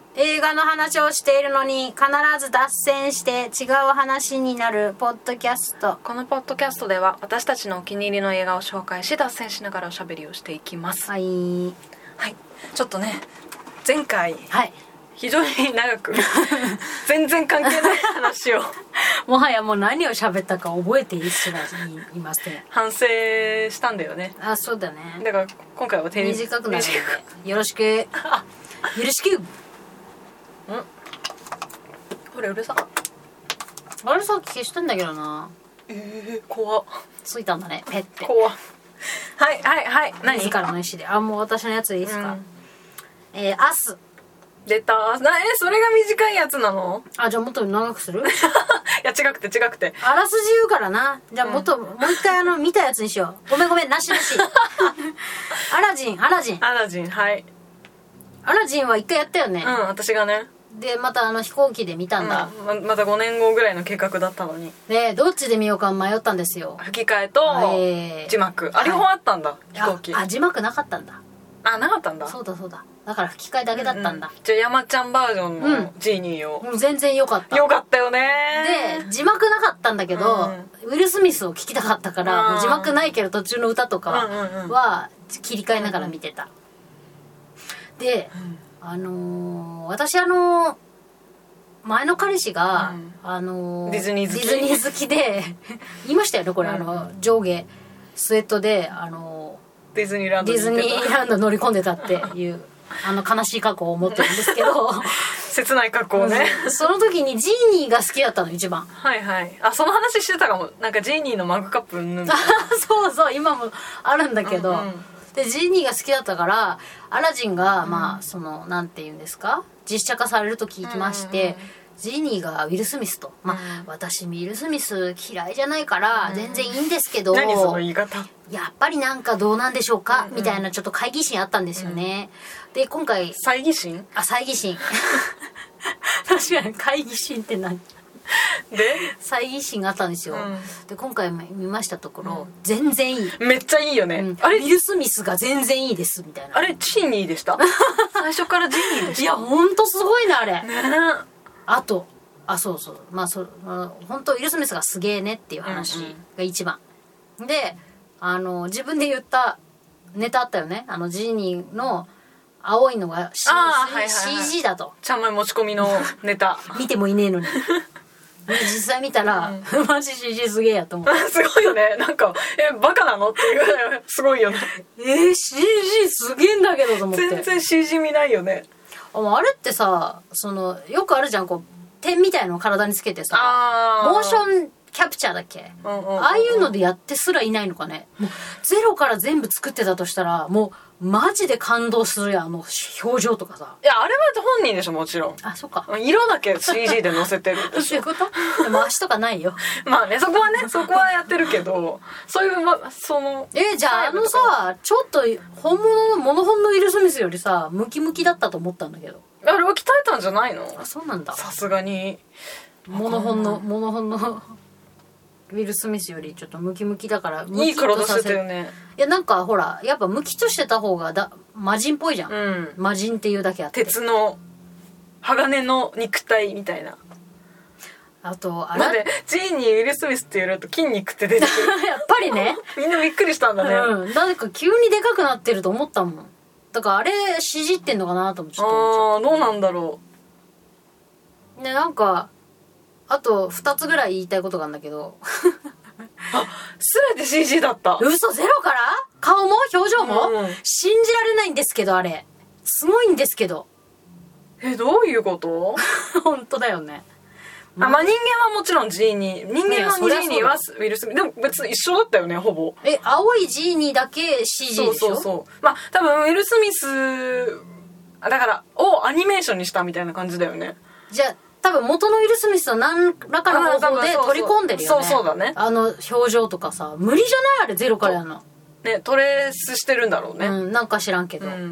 映画の話をしているのに必ず脱線して違う話になるポッドキャスト。 このポッドキャストでは私たちのお気に入りの映画を紹介し脱線しながらおしゃべりをしていきます。 はい、 はい、ちょっとね前回、 はい、 非常に長く全然関係ない話をもはやもう何を喋ったか覚えていすらいません。 反省したんだよね。 あ、そうだね。 だから今回は短くなるのでよろしくよろしく。 これうるさあれさっき消したんだけどな。 怖っ。 ついたんだね、ペッて。 怖っ。はいはいはい。何？ 自らの意思で。あ、もう私のやつでいいですか？アス出た。それが短いやつなの？ あ、じゃあもっと長くする？ いや違くてあらすじ言うからな。じゃあもう一回見たやつにしよう。ごめんなしアラジンはい。 アラジンは一回やったよね。 私がね。 でまた飛行機で見たんだ。 また5年後ぐらいの計画だったのに。 でどっちで見ようか迷ったんですよ。 吹き替えと字幕。両方あったんだ、飛行機。 字幕なかったんだ。 なかったんだ。 そうだだから吹き替えだけだったんだ。 じゃあ山ちゃんバージョンのジーニーを。 全然良かった。 よかったよね。 で字幕なかったんだけど、ウィル・スミスを聞きたかったから、もう字幕ないけど途中の歌とかは切り替えながら見てた。で私前の彼氏が、 ディズニー好きで言いましたよねこれ、上下スウェットでディズニーランド乗り込んでたっていう悲しい過去を持ってるんですけど切ない過去をねその時にジーニーが好きだったの一番。 はいはい。その話してたかも。なんかジーニーのマグカップそう今もあるんだけど、でジーニーが好きだったからアラジンが、なんて言うんですか、実写化されると聞きまして、ジーニーがウィル・スミスと、私ウィル・スミス嫌いじゃないから全然いいんですけど、 何その言い方。 やっぱりなんかどうなんでしょうか、みたいなちょっと懐疑心あったんですよね。で今回猜疑心確かに懐疑心って何で猜疑心があったんですよ。で今回見ましたところ、全然いい。 めっちゃいいよね。 あれウィル・スミスが全然いいですみたいな。 あれジーニーでした最初からジーニーでした。 いやほんとすごいなあれね。あとそう本当ウィル・スミスがすげえねっていう話が一番、で自分で言ったネタあったよね。ジーニーの青いのが CG だと。 ちゃんまい持ち込みのネタ見てもいねえのに実際見たら、マジ CG すげえやと思ってすごいよね。なんかバカなのっていうぐらいすごいよね。 CG すげえんだけどと思って。 全然 CG 見ないよね。 あれってさ、よくあるじゃん、こう点みたいのを体につけてさ、モーションキャプチャーだっけ、ああいうのでやってすらいないのかね。もうゼロから全部作ってたとしたらもうマジで感動するやん、表情とかさ。 いやあれは本人でしょ、もちろん。 そっか。 色だけ CG で載せてるでしょそういうこと。でも足とかないよまあね、そこはやってるけど、そういうじゃあさ、ちょっとモノホンのウィル・スミスよりさムキムキだったと思ったんだけど。 あれは鍛えたんじゃないの？ そうなんだ。 さすがにモノホンのウィル・スミスよりちょっとムキムキだからいい体してたよね。 いやなんかほらやっぱムキとしてた方が魔人っぽいじゃん、魔人っていうだけあって。 鉄の鋼の肉体みたいな。 あとなんでジーニー・ウィル・スミスって言われると筋肉って出てくるやっぱりねみんなびっくりしたんだね。 なんか急にでかくなってると思ったもん。だからあれ指示ってんのかなと思って。 どうなんだろう。でなんかあと2つぐらい言いたいことがあるんだけど全て CG だった。 嘘、ゼロから顔も表情も、信じられないんですけど、あれすごいんですけど。 どういうこと本当だよね。 人間はもちろんジーニー、人間のジーニーはウィル・スミスでも別に一緒だったよね、ほぼ。 青いジーニーだけ CG でしょ。そう多分ウィル・スミスだからをアニメーションにしたみたいな感じだよね。 じゃあ多分元のウィル・スミスは何らかの方法で取り込んでるよね。 そうだね。 表情とかさ無理じゃないあれ、ゼロからやるのね。トレースしてるんだろうね。 なんか知らんけど、 へえ、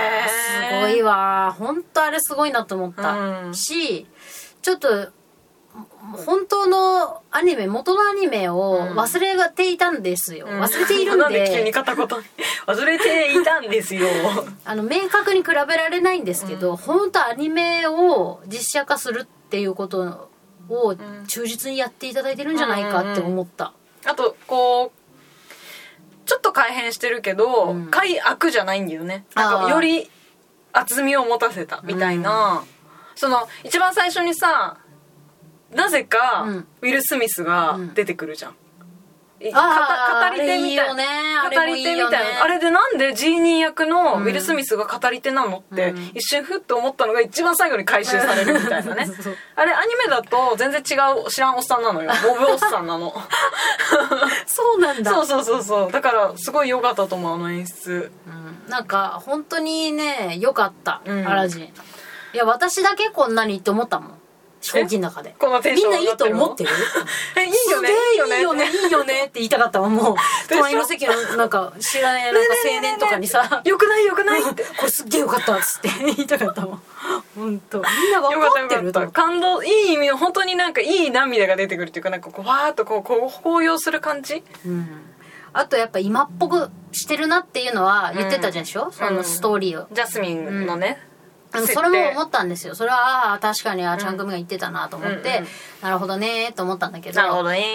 すごいわ。本当あれすごいなと思った、しちょっと本当のアニメ、元のアニメを忘れていたんですよ、忘れているんで、 なんで急に片言忘れていたんですよ明確に比べられないんですけど、本当アニメを実写化するっていうことを忠実にやっていただいてるんじゃないかって思った、 あとこうちょっと改変してるけど、改悪じゃないんだよね。なんかより厚みを持たせたみたいな、その一番最初にさ、なぜかウィル・スミスが出てくるじゃん、語り手みたいな、語り手みたいな、あれでなんでジーニー役のウィル・スミスが語り手なのって、一瞬ふっと思ったのが一番最後に回収されるみたいなねあれアニメだと全然違う知らんおっさんなのよ、モブおっさんなのそうなんだ。 そうだからすごい良かったと思う、あの演出、 なんか本当にね良かった、アラジン。いや私だけこんなにって思ったもん、飛行機の中で。 このテンションみんないいと思ってるいいよねいいよねって言いたかったわ。もう隣の席のなんか知らないなんか青年とかにさよくないってこれすっげえよかったっつって言いたかったもん本当みんな分かってると感動、いい意味の本当になんかいい涙が出てくるっていうか、なんかこうわーっとこう抱擁する感じ、 あとやっぱ今っぽくしてるなっていうのは言ってたでしょ、そのストーリーを、 ジャスミンのね、 それも思ったんですよ。それは確かにちゃん組が言ってたなと思って、なるほどねと思ったんだけど、 なるほどね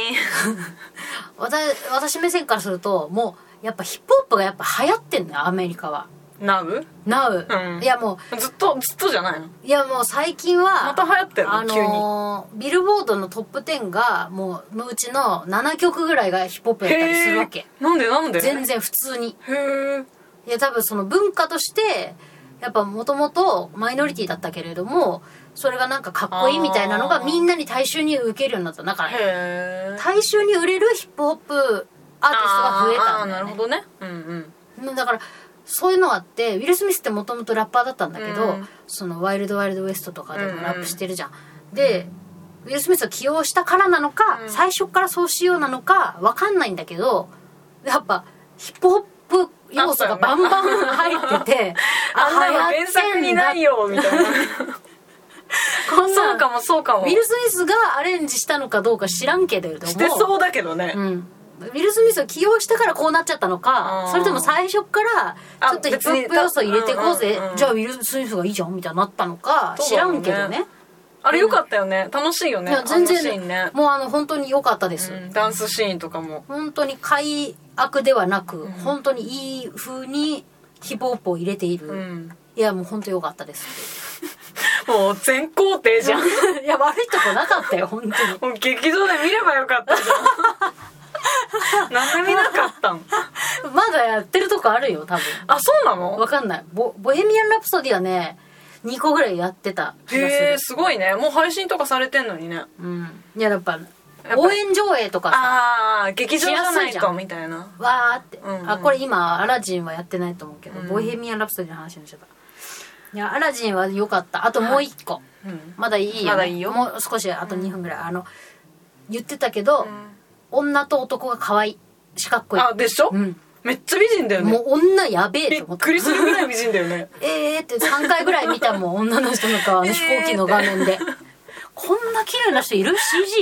私目線からするともうやっぱヒップホップがやっぱ流行ってんのよ、アメリカは。 ナウ、 いやもうずっとじゃないの。 いやもう最近はまた流行ってるの、急にビルボードのトップ10がもうのうちの7曲ぐらいがヒップホップやったりするわけ。 なんで全然普通に。 へえ。 いや多分その文化としてやっぱもともとマイノリティだったけれども、それがなんかかっこいいみたいなのがみんなに大衆に受けるようになった。だから大衆に売れるヒップホップアーティストが増えたんだよね。 なるほどね。 だからそういうのがあって、ウィル・スミスってもともとラッパーだったんだけど、そのワイルド・ワイルド・ウエストとかでもラップしてるじゃん、でウィル・スミスを起用したからなのか、最初からそうしようなのか分かんないんだけど、やっぱヒップホップ要素がバンバン入っててあんなの原作にないよみたいなこんなそうかもウィル・スミスがアレンジしたのかどうか知らんけれども、 してそうだけどね、 ウィル・スミスを起用したからこうなっちゃったのか、それとも最初からちょっとヒップホップ要素入れてこうぜ、じゃあウィル・スミスがいいじゃんみたいになったのか知らんけどね。 あれ良かったよね、楽しいよね。いや全然ね、もう本当に良かったです、 ダンスシーンとかも本当に快悪ではなく、本当にいい風にヒップホップを入れている、いやもう本当良かったですもう全工程じゃんいや悪いとこなかったよ本当に。 もう劇場で見ればよかったじゃんなんで見なかったんまだやってるとこあるよ多分。 あ、そうなの？ わかんない。ボヘミアン・ラプソディはね2個ぐらいやってた気がする。 へえ、すごいね。もう配信とかされてんのにね。 いややっぱ応援上映とかさ、 ああ劇場じゃないとみたいなわーって、これ今アラジンはやってないと思うけど、ボヘミアン・ラプソディの話になっちゃった。いやアラジンは良かった。あともう1個、まだいいよ、ね、 まだいいよ。 もう少しあと2分ぐらい、言ってたけど、女と男が可愛いしかっこいい。 あ、でしょ、めっちゃ美人だよね。 もう女やべえと思ってびっくりするぐらい美人だよねって3回ぐらい見たもん女の人の顔、飛行機の画面でこんな綺麗な人いる？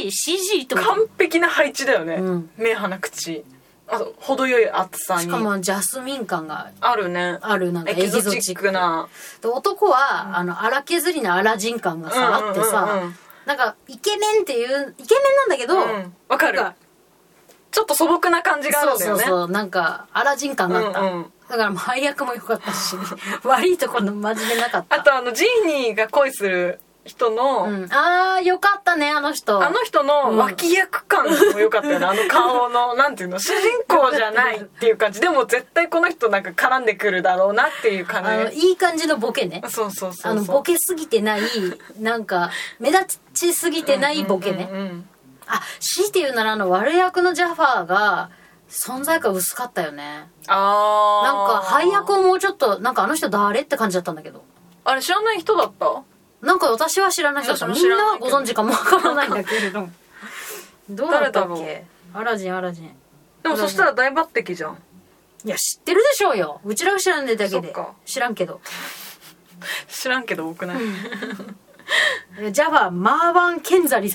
CG とか完璧な配置だよね、目鼻口、あと程よい厚さに、 しかもジャスミン感があるね。 ある、なんかエキゾチックな。 で男は、荒削りなアラジン感がさ、あってさ、なんかイケメンっていうイケメンなんだけど、 わかる。ちょっと素朴な感じがあるんだよね。 そうなんかアラジン感があった、だからもう配役も良かったし悪いところ真面目なかった。 あとジーニーが恋する人の、 よかったね、あの人の脇役感も良かったよね、顔のなんていうの、主人公じゃないっていう感じでも絶対この人なんか絡んでくるだろうなっていう感じ、 いい感じのボケね。 そうボケすぎてないなんか目立ちすぎてないボケね、強いて言うなら悪役のジャファーが存在感薄かったよね。なんか配役をもうちょっとなんかあの人誰って感じだったんだけど。あれ知らない人だった？ なんか私は知らない人だった。みんなはご存知かもわからないんだけれどどうだったっけ？アラジン。 でもそしたら大抜擢じゃん。 いや知ってるでしょうよ。うちらが知らんでだけで。知らんけど多くないジャファーマーバン・ケンザリさん。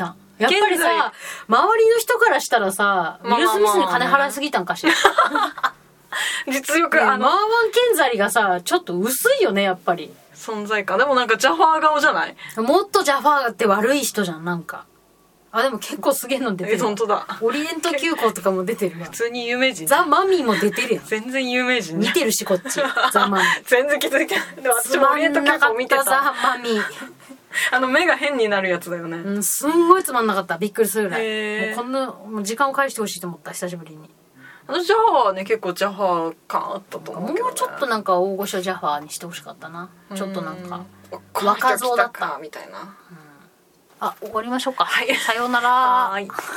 やっぱりさ周りの人からしたらさウィル・スミスに金払いすぎたんかしら、 実力マーワン・ケンザリがさちょっと薄いよねやっぱり存在感。でもなんかジャファー顔じゃない？ もっとジャファーって悪い人じゃんなんか。あでも結構すげえの出てる。 本当だ。 オリエント急行とかも出てるわ。 普通に有名人。 ザ・マミーも出てるやん。 全然有名人。 見てるしこっち。ザ・マミー。 全然気づいてない。でも私もオリエント急行見てた。 ザ・マミー。 目が変になるやつだよね。 うん、すんごいつまんなかった。びっくりするぐらい。 もうこんなもう時間を返してほしいと思った久しぶりに。 ジャファーはね結構ジャファー感あったと思うけど、ね、 もうちょっとなんか大御所ジャファーにしてほしかったな。ちょっとなんか若造だったみたいな。 あ、終わりましょうか。 はい。 さようなら。 はい。